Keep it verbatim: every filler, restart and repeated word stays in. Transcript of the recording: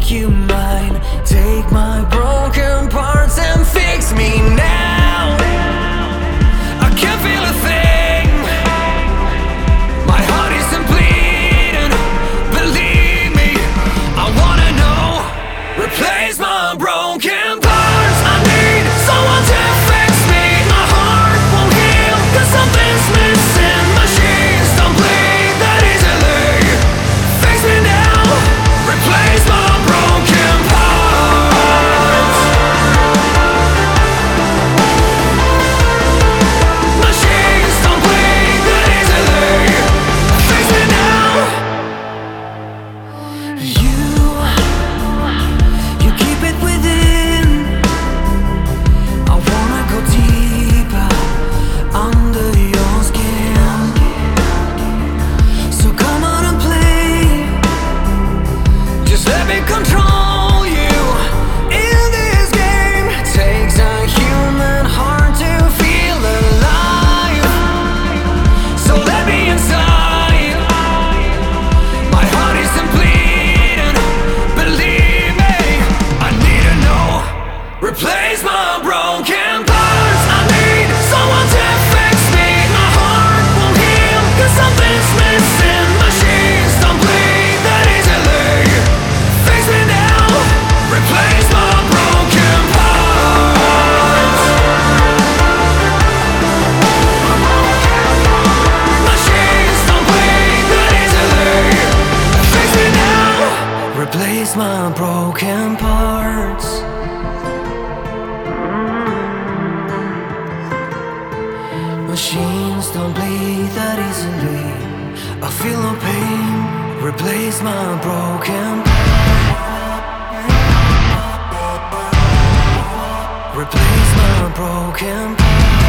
you mine. Take my broken parts and fix me now. I can't feel a thing. My heart isn't bleeding. Believe me, I wanna know. Replace my broken parts. I need someone to fix me. My heart won't heal, cause something's missing. Machines don't bleed that easily. Fix me now. Replace my broken parts. Machines don't bleed that easily. Fix me now. You You keep it within. I wanna go deeper under your skin. So come on and play. Just let me control you in this game. It takes a human heart to feel alive. So let me inside. My heart isn't bleeding. Believe me, I need to know. Replace my broken parts. I need someone to fix me. My heart won't heal, cause something's missing. Machines don't bleed that easily. Fix me now. Replace my broken parts. Machines don't bleed that easily. Fix me now. Replace my broken parts. Machines don't bleed that easily. I feel no pain. Replace my broken parts. Replace my broken parts.